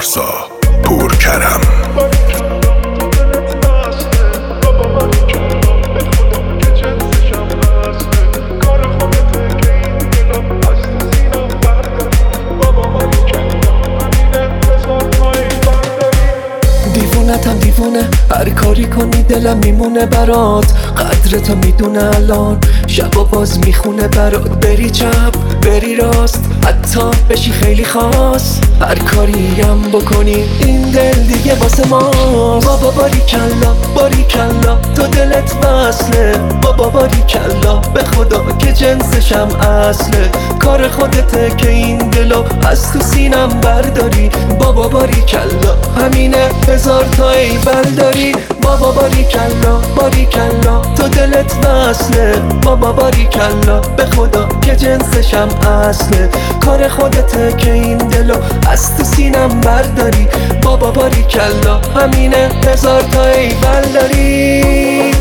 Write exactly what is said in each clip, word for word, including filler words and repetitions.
پارسا پورکرم. دیوونتم دیوونه، هر کاری کنی دلم میمونه برات. قدرتو میدونه الان، شبا باز میخونه برات. بری چپ بری راست، حتی بشی خیلی خاص. هر کاری هم بکنی این دل دیگه واسه ماست. بابا باریکلا باریکلا تو دلت وصله. بابا باریکلا به خدا که جنسشم اصله. کار خودته که این دلو از تو سینم برداری. بابا باریکلا همینه، هزار تا ایول داری. بابا باریکلا باریکلا تو دلت وصله. بابا باریکلا به خدا که جنسشم اصله. کار خودته که این دلو از تو سینم برداری. بابا باریکلا همینه، هزار تا ایول داری.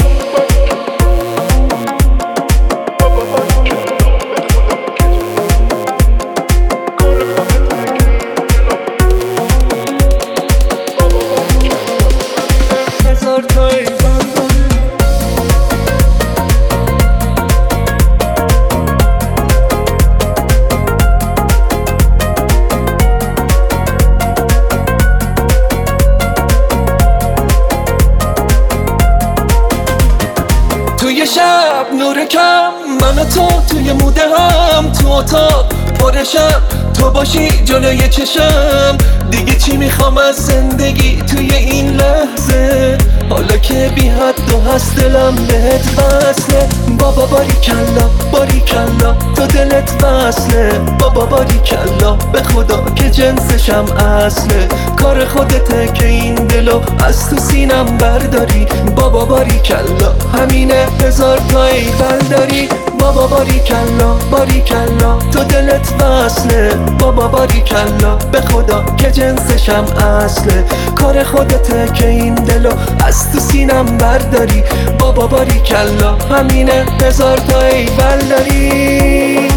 توی شب نور کم، من و تو توی موده هم. تو اتاق پرشم تو باشی جلوی چشم. دیگه چی میخوام از زندگی توی این لحظه؟ حالا که بی حد و هست دلم بهت وصله. بابا باریکلا باریکلا تو دلت وصله. بابا باریکلا به خدا که جنسشم اصله. کار خودته که این دلو از تو سینم برداری. بابا باریکلا همینه، هزار تا ایول داری. بابا باریکلا باریکلا تو دلت وصله. بابا باریکلا به خدا که جنسشم اصله. کار خودته که این دلو از تو سینم برداری. بابا باریکلا همینه، هزار تا ایول داری.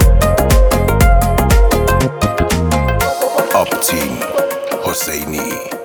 آپتین حسینی.